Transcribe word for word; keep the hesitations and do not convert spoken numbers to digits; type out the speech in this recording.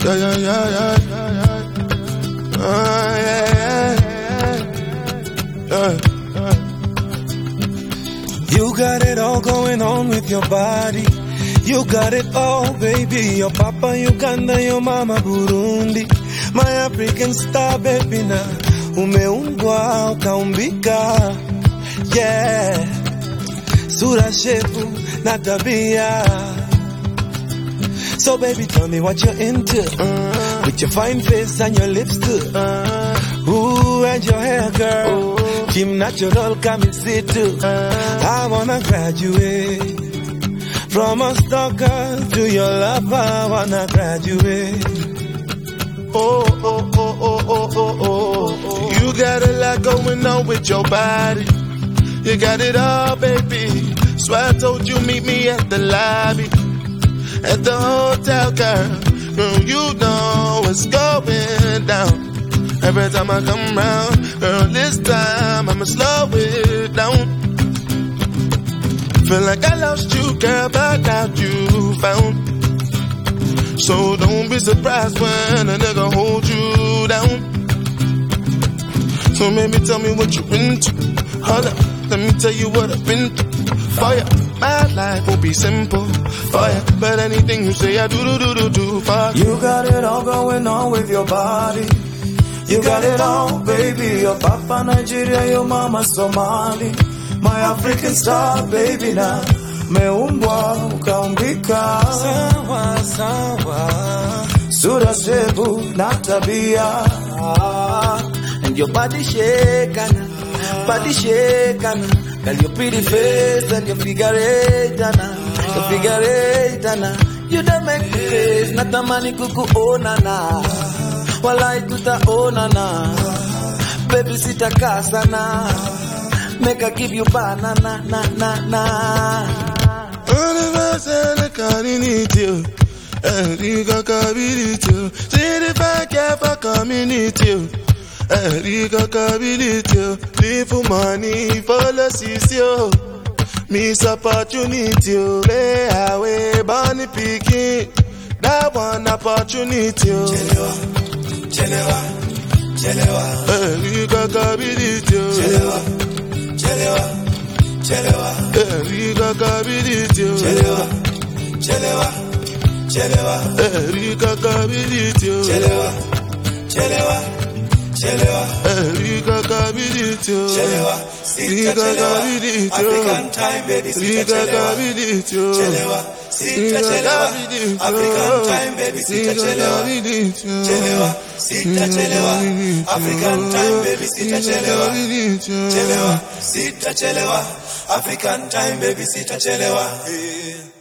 Yeah, yeah, yeah, yeah, yeah, yeah. Oh, yeah, yeah, yeah, yeah. You got it all going on with your body. You got it all, baby. Your papa Uganda, your mama Burundi. My African star, baby, na umeumbwa ukaumbika. Yeah, sura, shepu na tabia. So baby, tell me what you're into. uh, With your fine face and your lips too. uh, Ooh, and your hair, girl. uh, Kim natural, come and sit too. uh, I wanna graduate from a stalker to your lover. I wanna graduate. Oh, oh, oh, oh, oh, oh, oh, oh. You got a lot going on with your body. You got it all, baby. So I told you meet me at the lobby, at the hotel, girl. Girl, you know what's going down. Every time I come round, girl, this time I'ma slow it down. Feel like I lost you, girl, but now you found. So don't be surprised when a nigga hold you down. So maybe tell me what you've been to. Hold up, let me tell you what I've been through. For ya, my life will be simple. For ya, but anything you say I do do do do do for you. You got it all going on with your body. You got it all, baby. Your papa Nigeria, your mama Somali. My African star, baby, na meumbwa ukaumbika. Sawa sawa, sura, shepu na tabia. And your body shaking, body shaking. Girl, your pretty face and your figure eight, Anna. Your figure eight, Anna. You don't make me face, natamani kukuona na. Walai tutaona na. Baby sitakaa sana. Make I give you banana, na, na, na. All of us and I can't need you. And you got you. See the back, yeah, for community. And you got you. Live for money, for the sisio. Miss opportunity, lay away, bunny picking. That one opportunity. Chelewa, chelewa, chelewa. And you got you. Chelewa, chelewa, chelewa. And you got you. Chelewa, chelewa, chelewa. And you got you. Chelewa, chelewa, chelewa. And you got you. Chelewa, sita chelewa. African time, baby, sita chelewa. Chelewa, sita chelewa. African time, baby, sita chelewa. Chelewa, sita chelewa. African time, baby, sita chelewa. Chelewa, sita chelewa. African time, baby, sita chelewa.